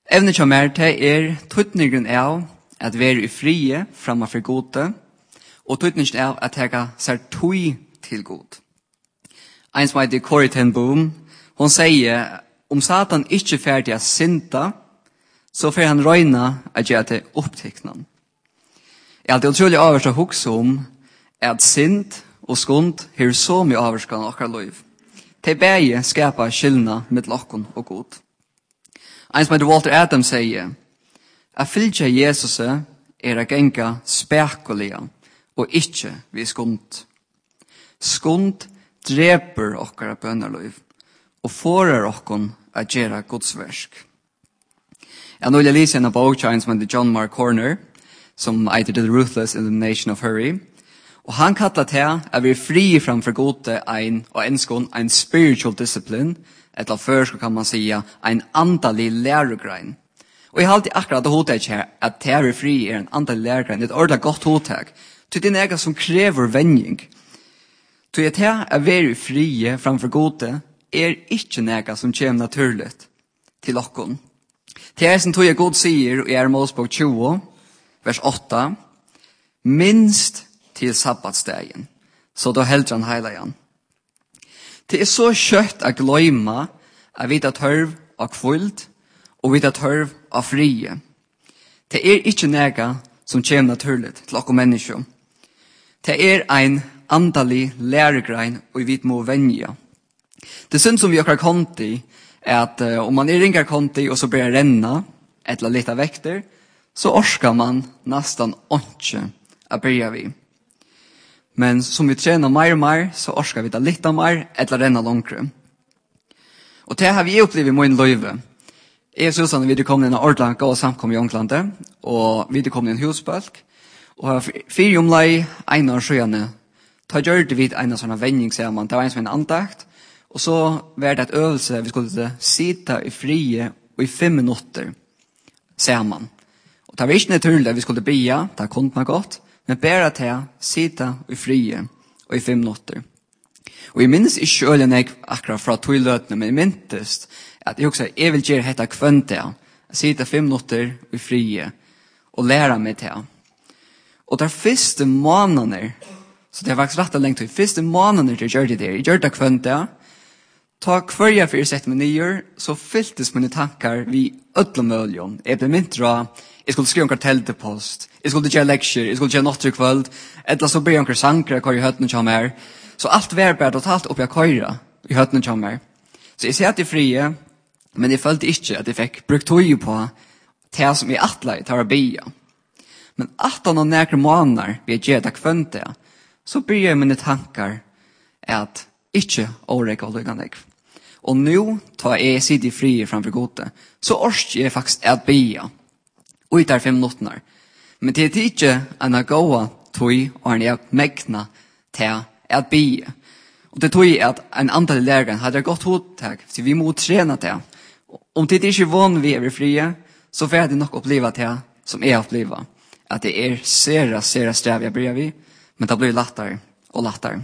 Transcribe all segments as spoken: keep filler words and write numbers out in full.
Evnet som er til er tøytningen av at være i frie framfor gode, og tøytningen av at jeg ser tøy til god. En som heter Corrie ten Boom, hun sier, om Satan ikke er ferdig å synda, så får han røyna at gjøre til opptiknen. Jeg er alltid utrolig avhørst å huske om at synd og skund har så mye avhørst av akkurat liv. Til begge skapar skillna med lokken og god. En som heter Walter Adams sier, at fylgja Jesus er å genga spekulige og ikke vi skund. Skund dreper okkara bønnerliv og forer okkon å gjøre godsversk. Jeg nå vil jeg lese en av bokjøen som heter John Mark Horner, som heter The Ruthless Elimination of Hurry. Og han kallar til at vi er fri framfor gode ein, og enskon en spiritual discipline, eller først kan man sige en andalig læregrein. Og jeg har alltid akkurat det hodet her, at det er fri er en andalig læregrein, det er et ordentlig godt hodet. Det er noe som krever vending. Så at det er være frie framfor gode, er ikke noe som kommer naturligt til okkon. Det er som tog jeg god sier i er Mosebok tjue, vers åtta, minst til sabbatsdagen, så da helder han heila igjen. Det er så kjøtt å gløyma at vi tar tørv av kvult, og vi tar tørv av frie. Det er ikke nega som kommer naturligt til okkur mennesker. Det er ein andalig læregrein, og vi må venja. Det syns som vi akkurat kom til, er at uh, om man er ringer konti og så blir renna, eller litt av vekter, så orskar man nästan ikke å börja vi. Men som vi tränar mer och mer, så orskar vi ta lite mer, eller renna långre. Og det har vi opplevd i min løyve. Jeg synes at vi kom inn i Ordlanka og samkom i Ånglandet, og vi kom inn i en husbølg, og har fire omlai, en år sjøene, ta gjør det vid en av sånne vending, sier man, det var en som en andakt, og så var det et øvelse, vi skulle sitte i frie og i fem minutter, sier man. Og det var ikke naturlig at vi skulle bia, det kunne man godt, men bare til å sitte i frie og i fem minutter. Og jeg minnes ikke øyne jeg akkurat fra toiløtene, men jeg minnes at jeg også jeg vil gjøre dette kvendt til, å sitte fem minutter i frie og lære meg til. Og de første månedene, så det er faktisk rett og lengt, de første månedene til å gjøre det der, jeg gjør det kvendt til, ta hver jeg for å sette meg nye, så fylltes mine tanker vi ødlemøljon. Jeg ble mindre av, jeg skulle skrive en karteltepost, jeg skulle gjøre leksjer, jeg skulle gjøre notter i kveld, eller så blir jeg en sanger hva jeg høytene kommer her. Så alt var bare totalt opp jeg køyre i høytene kommer. Så jeg sier at jeg frie, men jeg følte ikke at jeg fikk brukt tog på det som jeg atle tar å bia. Men at han og nærkere måneder vi gjør det kvønte, så blir jeg mine tanker at ikke åreke og lykkende. Og nå tar jeg sitte frie framfor gode, så orsker jeg faktisk at bia. Og i der fem minutter. Men det er ikke en gåa tog og en jeg megna til at bia. Og det tog at en antall lærere hadde gått hodtak, så vi må trene til. Om det ikke er vann vi er frie, så får jeg nok oppleve til som jeg opplever. At det er sera, sera strev jeg bryr vi, men det blir lettere og lettere.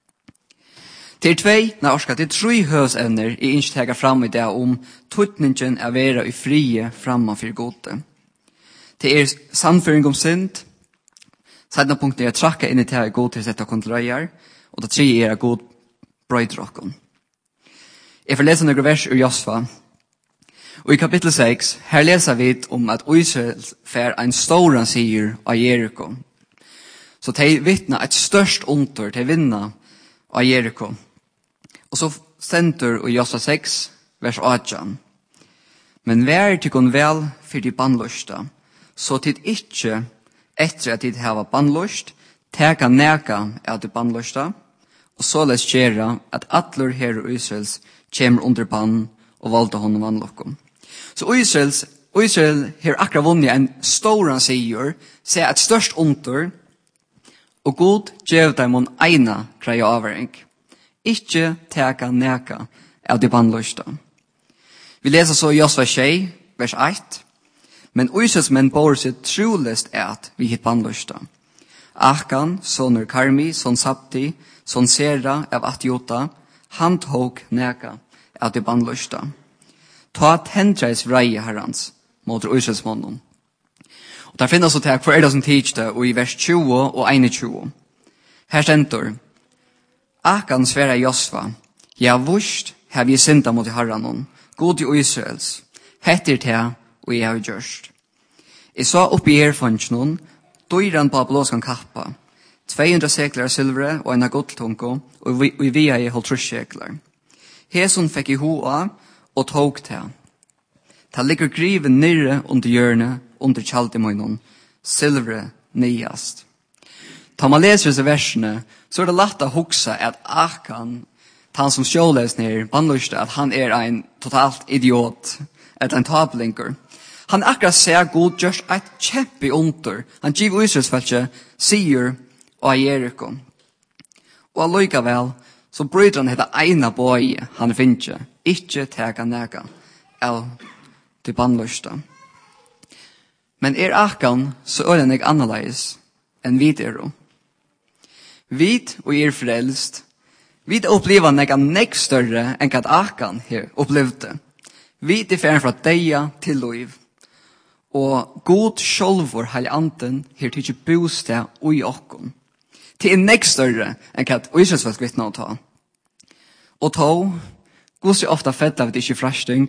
Det er tvei, når jeg skal til tre høvsevner i innstega fram i det om tøtningen er være i frie framfor gode. Det er sannføring om synd, sedna punkten er trakka inn i det god til å sette kontroller, og det tre er god brøydrokken. Jeg får lese noen vers ur Josfa, og i kapittel seks, her leser vi om at Israel fer en stor sier av Jericho. Så de vittna et størst ontor til vinna av Jericho. Og så sender i Josfa seks, vers åtte. Men vær til kun vel for de bannløsta, så tid ikke etter at de hava bannløst, teka neka av de bannløsta, og så les gjøre at atler her i Israels kommer under bann og valgte honom vannlokkom. Så Israels, Israel har akkurat vunnet en stor sier, ser et størst ontor, og god gjør dem om ena greie avhøring. Ikke teka neka av de bannløsta. Vi leser så i Josfa tjei, vers ett. Men Israels menn bor seg trolest at vi hit bannløsta. Akan, sonur Karmi, son Sabti, son Sera av Atjota, han tok neka av de bannløsta. Ta tendreis vreie herrans, mot Israelsmannen. Og der finnes så til hver er det som tidsde, og i vers tjue og einogtjue. Her stender, Akan sværa Josva, ja vurst har vi synda mot Herren, god i Israels, hettir til og jeg har gjørst. Jeg så oppi i erfansjonen, døyren på blåskan kappa, tvehundra sekler av silvere og en av godtunko, og vi, vi via i halvtrus sekler. Hesun fikk i hoa og tog til. Ta ligger griven nere under hjørnet, under kjaldemøynen, silvere nyast. Ta man leser disse versene, så er det lett å huske at Akan, han som sjåles nere, bannlyste at han er en totalt idiot, et en tablinker. Han akkurat ser god gjørs et kjempe under. Han giver Israelsfeltet, sier og Jericho. Og allikevel, så bryter han dette ene bøye han finner, ikke tega nega, eller til bannlyste. Men er Akan, så er han ikke annerledes enn vi er. Vi og er frelst, vi opplever nega nek større enn hva Akan her opplevde. Vi er ferdig fra deia til liv. Og god sjolvor heilig anden her til ikke bostad ui okkon. Det er nek større enn hva Israelsfolk vittna å ta. Og ta, gos er ofta fedd av det ikke frasting.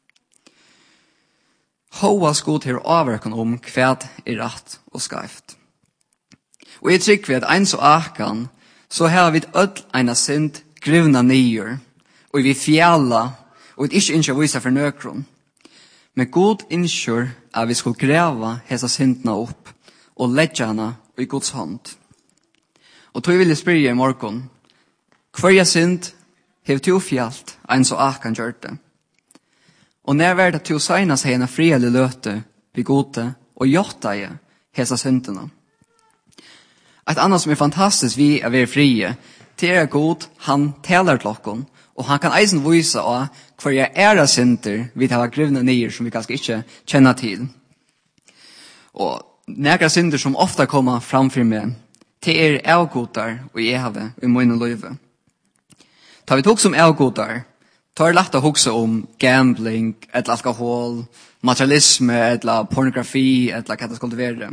Håas god her avverkan om hva er rett og skreift. Og jeg trykker vi at ein så Akan, så har vi ødel eina synd grivna nyer, og vi fjalla, og vi ikke innskjer vise for nøkron. Men god innskjer at vi skulle greva hesa syndna opp, og leggja hana i Guds hånd. Og tog vil jeg spyrje i morgon, hver synd hev to fjalt, ein så Akan gjør det. Og når var det to seina seg en frielig løte, vi gode, og gjorta i hesa syndena. Et annet som er fantastisk vi er ved frie, det er god, han taler til oss, og han kan eisen vise av hver jeg er av synder vi tar grivne nyer som vi kanskje ikke kjenner til. Og nære synder som ofte kommer framfor meg, det er avgodar og jeve i mine løyve. Tar vi tog som avgodar, tar det lett å huske om gambling, eller alkohol, materialisme, eller pornografi, eller hva det skulle være.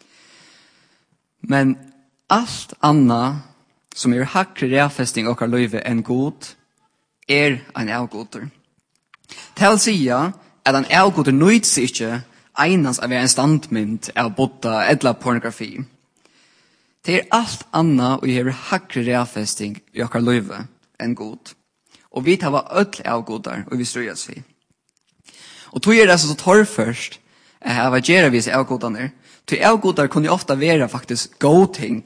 Men alt annet som er hakkere reafesting okkar løyve enn god, er en avgoder. Til sida at en avgoder nøyt seg ikke einans av en standmynd av bodda eller pornografi. Det er alt annet og er hakkere reafesting i okkar løyve enn god. Og vi tar var ødel avgoder og vi strøyes vi. Og tog er det så torrførst av å gjøre vise avgodene. Til avgodar kunne ofta være faktisk god ting.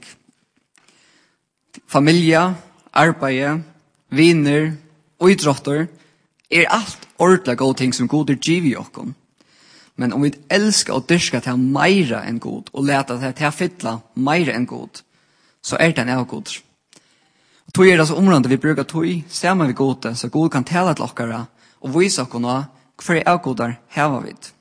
Familie, arbeid, viner, idrotter er alt ordentlig god ting som god er giv i okken. Men om vi elsker og dyrker til meira enn god, og leta til til å fylla meira enn god, så er det en avgod. Og tog er det så området vi bruker tog, sammen vi gode, så god kan tale til okkara, og vise okkona hver avgodar heva vid.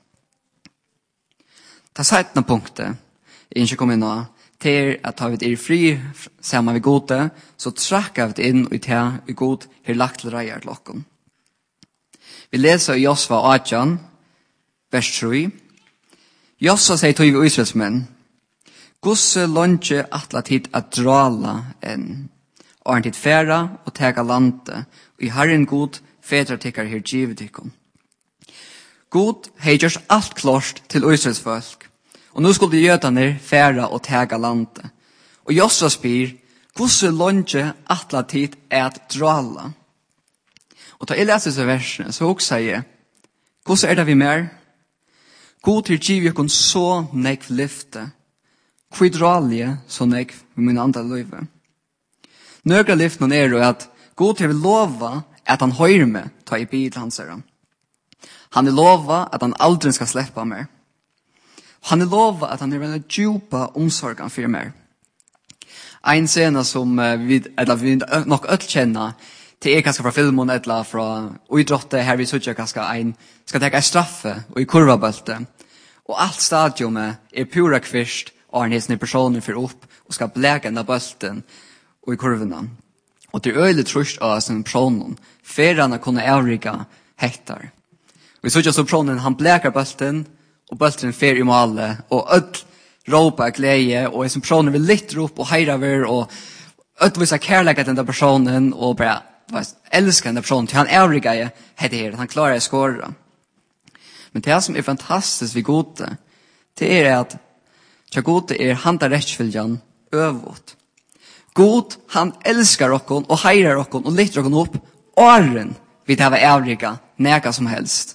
Det sættende punktet, jeg ikke kom inn nå, det er at har vi det fri sammen vi gode, så trakker vi det inn og til vi god her lagt til reier til okken. Vi leser i Josva Adjan, vers tre. Josva sier til vi Israelsmenn, gosse longe atla tid at drala enn, og en tid færa og tega lande, og i herren god fedra tikkar her givet ikon. God hei gjørs alt klart til Israels folk, og nå skulle jødene færa og tega landet. Og Josva spyr, hvordan longe atla tid er at drala? Og da jeg leser disse versene, så også sier jeg, hvordan er det vi mer? God til giv jeg kun så nekv lyfte, kvidralje så nekv med min andre løyve. Nøgra lyften er jo at God til vil lova at han høyre med ta i bil hans herre. Han vil lova at han aldri skal släppa mer. Han vil lova at han er veldig djupa omsorgen for mer. En scene som uh, vi, eller vi nok øll kjenner, det er kanskje fra filmen eller fra idrottet, her vi sutja kanskje en, skal teka en straffe og i kurvabølte. Og alt stadionet er pura kvist, og han heter personen for opp, og skal blega denne bølten og i kurvene. Og det er øyelig trusht av sin personen, for han har kunnet avrika hektar. Vi så just sopranen, han bläkar bulten, och bulten fer i målet, och öll råpa glädje, och som personen vill litt rop og heira ver, og öll visa kärleka til den personen, og bara älskar den personen, till han övriga är här, han klarar att skåra. Men det som är fantastiskt vid gode, det är att tja gode är handa rättsviljan övåt. God, han älskar okkon, och heirar okkon, og litt okkon upp, åren vid det här övriga, näka som helst.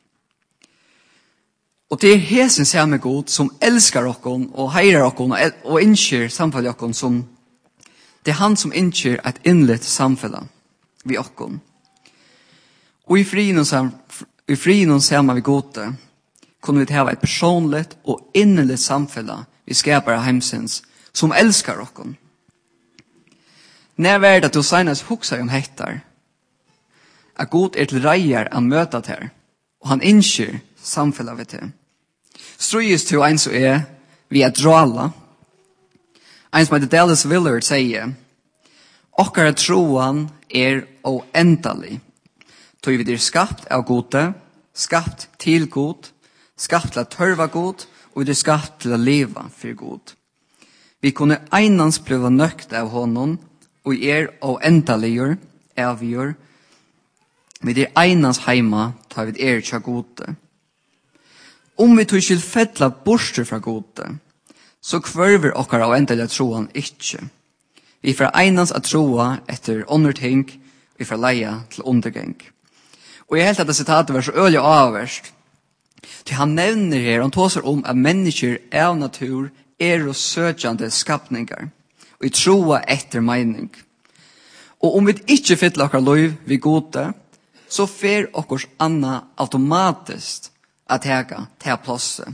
Og det er hesen samme god som elskar okkon og heirar okkon og, og innskjer samfunnet okkon som det er han som innskjer et innlitt samfunnet vi okkon. Og i frien og samme vi gode kunne vi ha et personligt og innlitt samfunnet vi skapar av heimsins som elskar okkon. När är det att du senast huxar om hettar att god är till reier att möta det och han innskjer samfunnet vid det. Strøyes til en som er vi er drala. En som heter Dallas Willard sier okkara troan er oendelig. Tog vi er skapt av gode, skapt til god, skapt til å tørva god, og vi er skapt til å leva for god. Vi kunne einans bliva nøkt av honom, og er oendelig avgjør. Vi er einans heima, tar vi er tja gode. Om vi tog til fettla borster fra gode, så kvørver okkar av endelig troen ikkje. Vi får einans at troa etter underting, vi får leia til undergeng. Og jeg helt at det sitatet var så øyelig avverst, til han nevner her, han tåser om at mennesker av natur er og søkjande skapningar, og i troa etter mening. Og om vi ikkje fettla okkar lov vi gode, så fer okkars anna automatiskt att äga ta plats.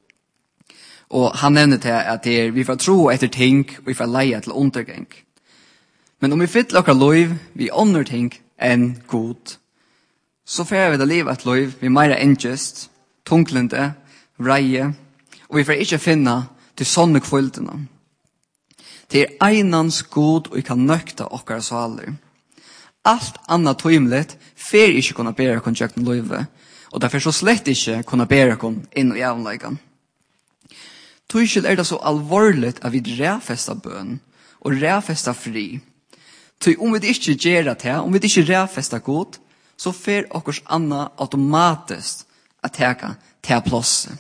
Och han nämnde det att det är, vi får tro efter ting och vi får leia till undergång. Men om vi fyller okkar lov vi underting än god, så får vi det livet lov vi meira engest, tunglende, vreie, och vi får inte finna till sånne kvöldena. Det är einans god och vi kan nøkta okkar saler. Allt annat tøymligt fer ikke kunna bæra konjekten loive, og derfor så slett ikke kunna bæra kon inn i avnleikan. Tøyskil er det så alvorligt at vi ræfesta bøn og ræfesta fri. Tøy om vi ikke gjerra det, om vi ikke ræfesta god, så fer okkurs anna automatiskt at teka til plåse.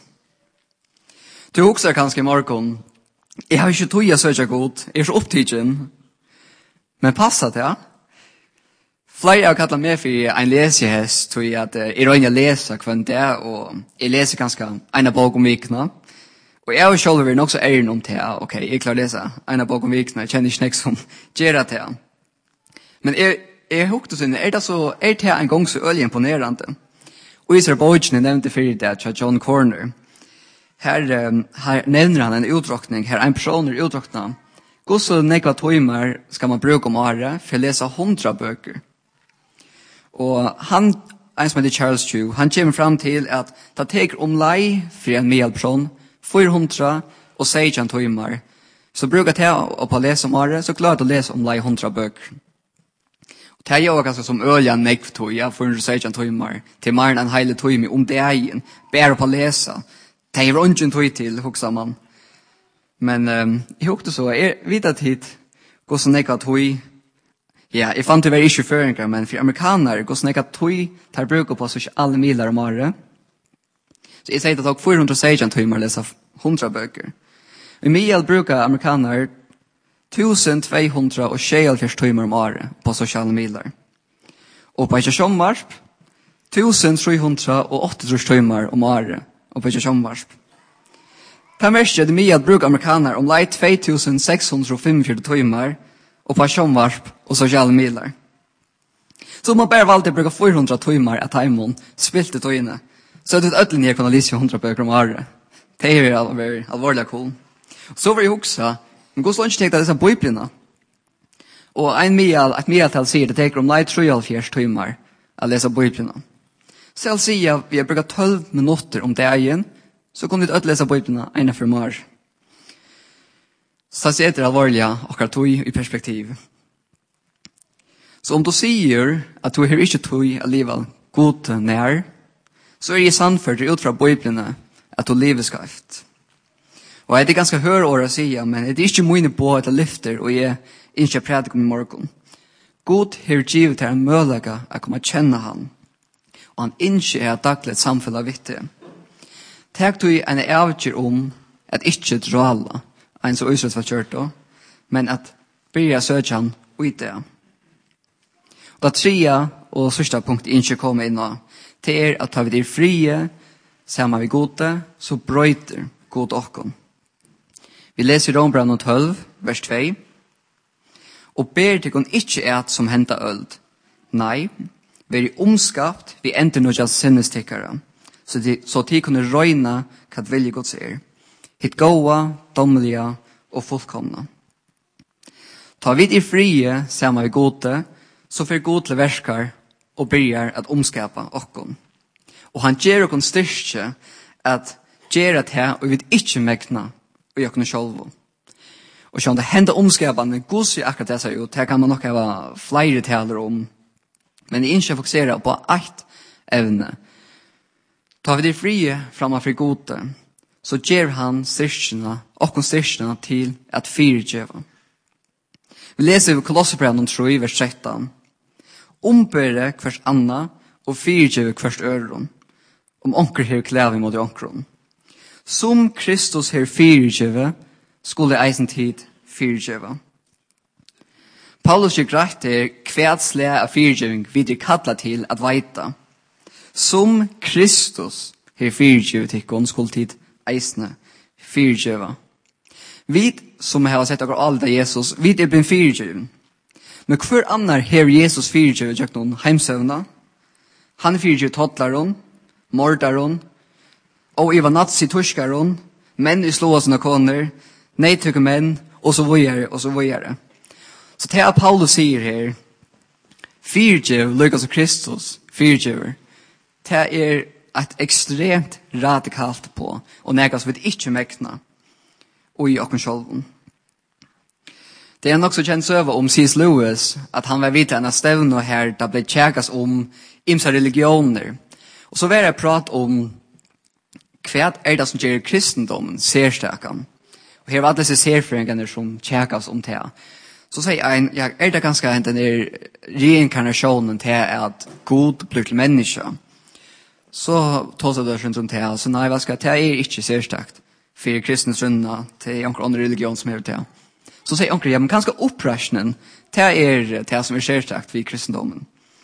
Du husker kanskje i morgon, jeg har ikke tøy å søkja god, jeg er så opptidgen, men passa det, ja? Flere har kallat meg for en lesehest, tror jeg at jeg røyner lese hver dag, og jeg leser ganske en bok om vikna. Og jeg og selv er nok så æren om det, ok, jeg klarer å lese en bok om vikna, jeg kjenner ikke nek som gjør det. Men jeg, jeg hukte sånn, er det så, er det en gang så øyelig imponerende? Og i ser bøkene nevnte for det til John Corner. Her, her nevner han en utdrukning, her en person er utdrukna. Gå så nekva tøymer skal man bruke om året for å lese hundra bøker. Og han, en som heter Charles Chu, han kommer fram til at det teker om lei for en medperson, fire hundra og seksten timer. Så bruker jeg å på lese om året, så klarer jeg å lese om lei hundra bøker. Og det er jo ganske som øye nekv tog, ja, fire hundra og seksten timer, til mer enn en hele time om det egen, bare på lese. Det er ikke en tog til, hoksa man. Men um, jeg hokte så, jeg vet at hit, gå så nekva tog. Ja, jeg fant det var ikke føringer, men for amerikaner, gå så nekva tog, tar bruker på så ikke alle miler om året. Så jeg sier at det tok fire hundra og seksten timer å lese hundra bøker. I mye bruker amerikaner tusen två hundra og tjueåtte timer om året på sosiale miler. Og på ikke sommarsp, tusen tre hundra og åtte timer om året og på ikke sommarsp. Det mest er det mye at bruker amerikaner om lei två tusen sex hundra og fyrtiofem timer og på sommarsp og sosiale miler. Så man bare valgte å bruke fire hundra timer at heimen spilte tøyene. Så er det et ødelig nye kunne lise hundra bøker om året. Det er jo alvorlig, alvorlig cool. Så var jeg hoksa, men god slånd ikke tenkte disse bøyblene. Og en mye, et mye til sier det teker om lei treoghalvfjerds timer å lese bøyblene. Selv sier vi har brukt tolv minutter om dagen, så kunne vi ødelig lese bøyblene ene for mar. Så det er alvorlig, akkurat tog i perspektiv. Så om du sier at du har ikke tog alligevel god nær, så er jeg sannført ut fra Bibelen at du lever skreft. Og det er ganske hør år å si, men det er ikke mine på at jeg lyfter, og jeg ikke prædik om i morgen. God har givet til en mølega å komme kjenne han, og han ikke er daglig et samfunn av vittig. Takk du en avgjør om at ikke drala, en som Israel var kjørt da, men at byrja søkje han ut det. Og det tredje og sørste punkt ikke kommer inn av, det er at tar vi det frie, sammen vi gode, så brøyter god okken. Vi leser Rombrand tolv, vers to. Og ber til kun ikke et som henta øld. Nei, vi er omskapt, vi enter noe av sinnestikkere, så de, så de kunne røyne hva vilje Guds er. Hitt gåa, dommelige og fullkomne. Ta vi det frie, sammen vi gode, så får god til verskar og byrjar at omskapa okkon. Og han gjør okkon styrke at gjør at her, og vi vet ikke megna, og jeg kunne sjølvo. Og sånn, det hender omskapan, men god sier akkurat det seg ut, her kan man nok ha flere taler om, men jeg ikke fokuserer på ett evne. Ta vi det frie framfor gode, så gjør han styrkene, okkon styrkene til at fyrtjeva. Vi leser i Kolosserbrevet tre, vers tretton. Ombere hvers anna og fyrtjeva hvers øron, om onker her klævi mot onkron. Som Kristus her fyrtjeva, skulle eisen tid fyrtjeva. Paulus gjør greit er kvedsle av fyrtjeving videre kalla til at veita. Som Kristus her fyrtjeva tikkon skulle tid eisne fyrtjeva. Vi som har sett akkurat alle av Jesus, vi er ben fyrtjeven. Men hver annar her Jesus fyrtjeven gjør noen heimsøvna. Han fyrtjeven tottlaron, mordaron, og i var nazi-turskaron, menn i slåa sine koner, neitukke menn, og så videre, og så videre. Så det er Paulus sier her, fyrtjev, lykkes av Kristus, fyrtjever, det er et ekstremt radikalt på, og nekas vi ikke mekna, og i okken sjolven. Det er nok så kjent søva om C S. Lewis, at han var vidt en stevne her, da ble tjekas om imsa religioner. Og så var det prat om hva er det som gjør kristendommen særstakan. Og her var det disse særføringene som tjekas om det. Så sier en, ja, er det ganske en denne reinkarnasjonen til at God blir til menneske. Så tås det rundt om det, så nei, hva skal det er ikke særstakt for kristne strønne til anker andre religion som er det. Så sier anker, ja, men kanskje opprasjonen, det er det som er særstakt for kristendommen.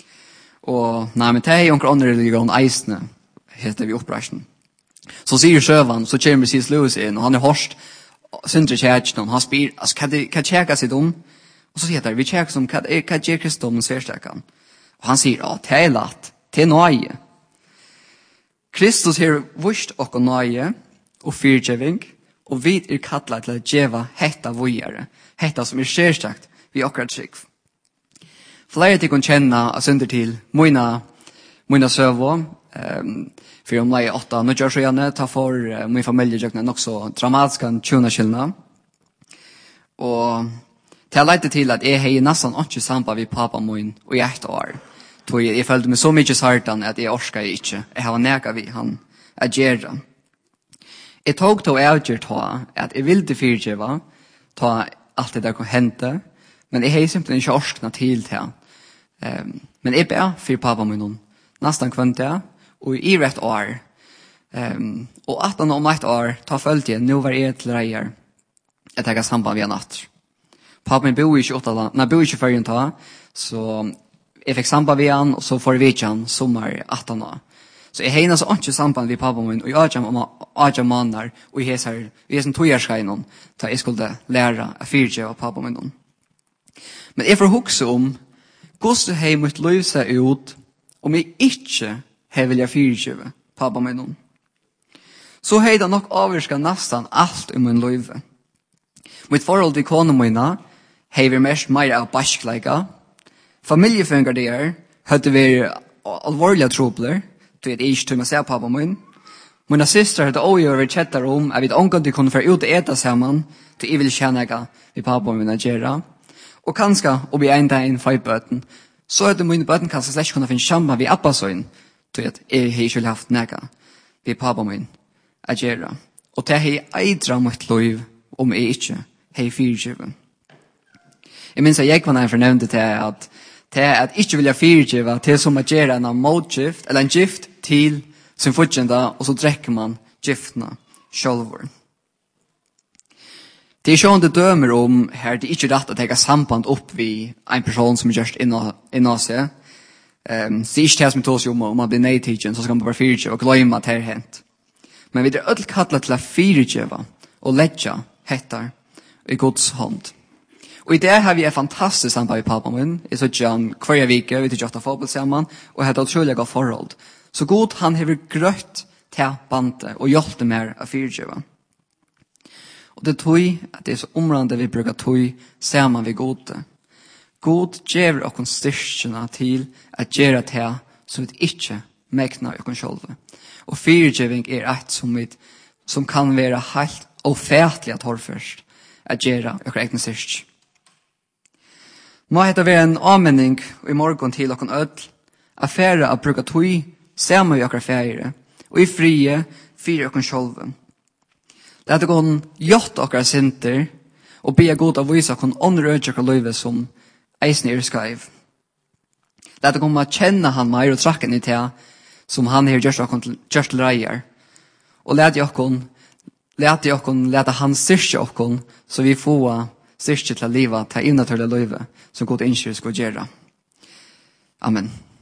Og nei, men det er anker andre religion, eisene, heter vi opprasjonen. Så sier Sjøvan, så kommer C S. Lewis inn, og han er hårst, syndre kjærkjen, og han spyr, altså, hva, hva tjekker seg om? Og så sier han, vi tjekker som, hva, hva gjør kristendommen særstakken? Og han sier, ja, det er latt, det er nøye. Kristus har vurst og nøye, og fyrtjeving, og vi er kattlet til å djeva hetta vujere, hetta som er særstakt vi akkurat trygg. Flere til å kjenne og synder til mine, mine søvå, um, for om lei åtta, nå gjør så gjerne, ta for uh, min familie gjør nok så dramatiske tjoneskillene. Og det har leidt til at jeg har nesten ikke samband med pappa min og i ett år. Så jeg, jeg følte meg så mye sartan at jeg orsker ikke. Jeg har neka vi han agera. Jeg tog til å avgjøre ta at jeg ville fyrtjeva, ta alt det der kunne hente, men jeg har simpelthen ikke orskna til det. Um, men jeg ber for pappa min nesten kvendt det, og i rett år. Um, og at han om et år, ta følte jeg, nå var jeg til reier, jeg tenker samband via natt. Pappa min bor ikke åtta, nei, bor ikke før ta, så jeg fikk samband via han, og så får vi ikke han sommer atten år. Så jeg har så ikke samband med pappa min, og jeg har ikke mannar, og jeg har sånn togjerskreinen, da jeg skulle lære å fyrtje av pappa min. Men jeg får hukse om, hvordan har mitt liv seg ut, om jeg ikke har vilja fyrtje pappa min. Så har jeg nok avvirket nesten alt i min liv. Mitt forhold til kone mine har vi mest mer av baskleika. Familiefungar der hadde vi alvorlige trobler, til at jeg ikke tog meg se pappa min. Mine søstre hadde også vært kjettere om at vi omgått kunne få ut og ete sammen, til jeg vil kjenne jeg vi pappa min å gjøre. Og kanskje, og vi en dag inn for bøten, så hadde mine bøten kanskje slett kunne finne sammen ved Abbasøyen, til at jeg har ikke haft nega vi pappa min at gjøre. Og det har eidra mitt liv om jeg ikke har fyrtjuven. Jeg minns at jeg var nær fornevnte til at til at ikke vilja fyrtjuva til som at gjøre en motgift eller en gift til sin fortjenda og så drekker man giftene sjølvor. Det er sånn det dømer om her det er ikke rett å ta samband opp vi en person som er gjørst inna seg. Um, så det er ikke det som tås om om man blir neidtidgen så skal man bare fyrtjuva og gløyma at det er hent. Men vi er ødel kattlet til å fyrtjuva og letja hettar i Guds hånd. Og i det har vi et fantastisk samband i pappa min. Jeg så ikke han hver vike, vi tykker ofte fotball sammen, og jeg hadde utrolig godt forhold. Så god han har grøtt til bandet og hjulpet mer av fyrtjuva. Og det tog at det er så omrande vi bruker tog sammen vi gode. God gjør oss styrkene til at gjøre det som vi ikke mekner oss selv. Og fyrtjuving er et som, vi, som kan være helt ofætlig at hårførst at gjøre oss egne styrkene. Må hette være en anmenning i morgen til okken ødel, affære av bruka tog, sammen vi okkar fære, og i frie, fire okken sjolven. Det er okken gjort okkar sinter, og be god av vise okken åndrødje okkar løyve som eisen er skreiv. Det er okken å kjenne han meir og trakken i tega, som han har gjort okken gjort til reier, og lete okken, lete okken, lete han styrke okken, så vi får styrke til livet, til innaturlige løyve, som god innskjør skal gjøre. Amen.